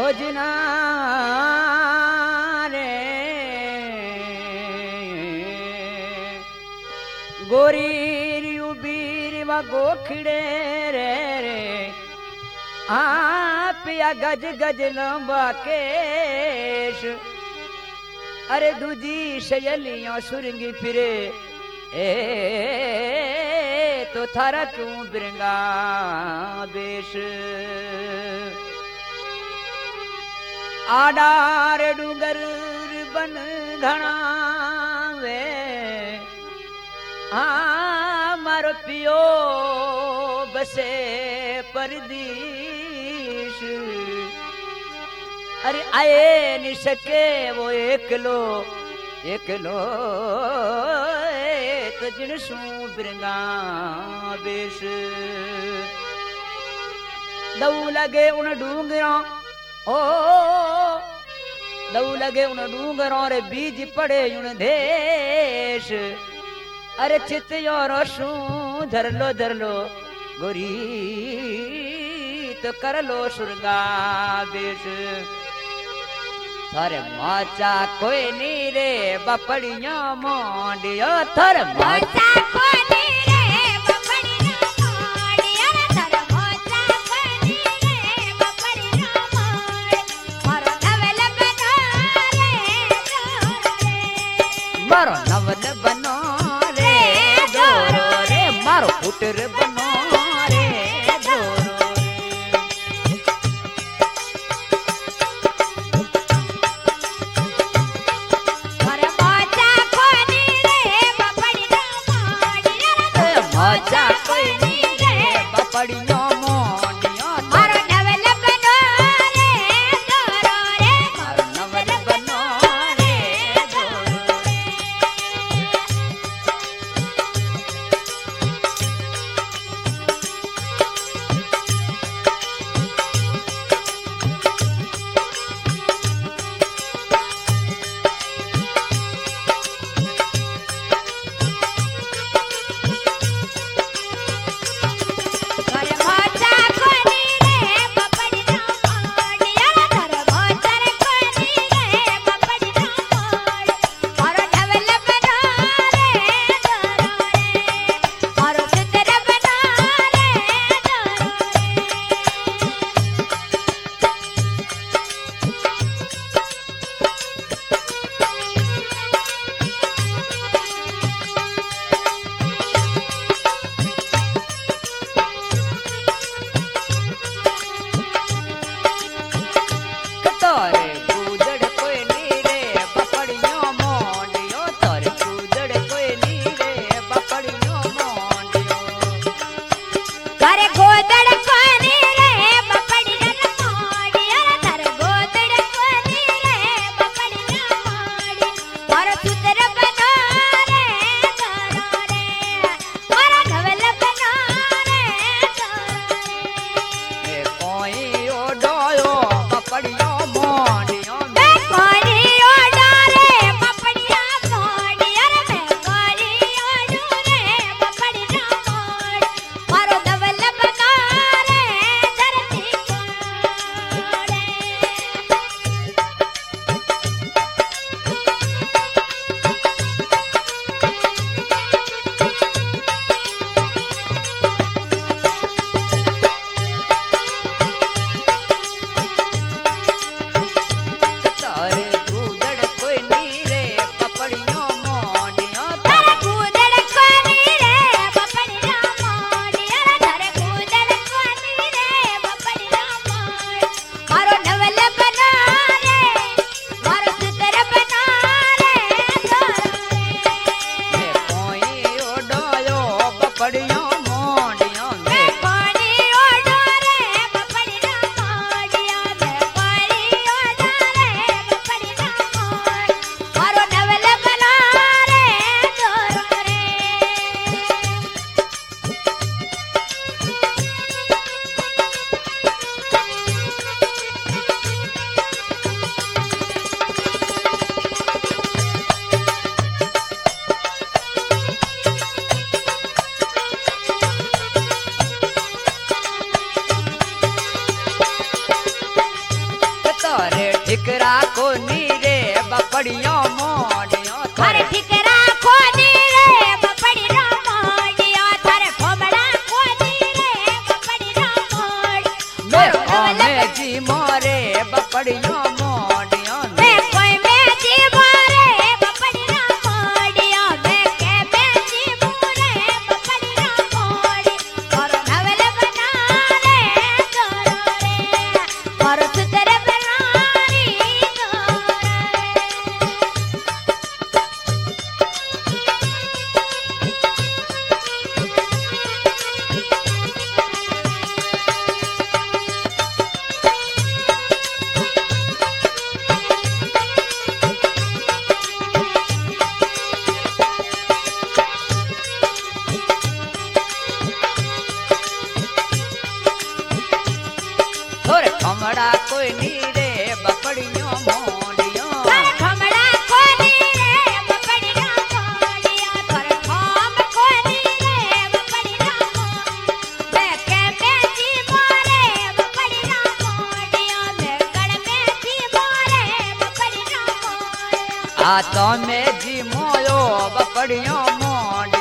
भोजना रे गोरी उबीर व गोखड़े रे रे पिया गज गज लंबा केश अरे दूजी शयलियां सुरंगी फिरे तो थारा क्यों बिरंगा बेश आडार डूंगर बन घना वे मारो पियो बसे परदीश अरे आए नहीं सके वो एकलो तो जिनसू बिरंगा बेश दऊ लगे उन डूंगरों दऊ लगे उन डूंगरों रे बीज पड़े उन देश अरे चित और धर लो गोरी तो कर लो सुरंगा बेश थर माचा कोई नी रे बपड़िया मोंडियो थर माचा कोई नी रे बपड़िया मोंडियो थर माचा कोई नी रे बपड़िया मोंड मारो नवल बनो रे दोरो रे मारो पुटर बनो रे दोरो जी मोयो बपड़ियों मोंड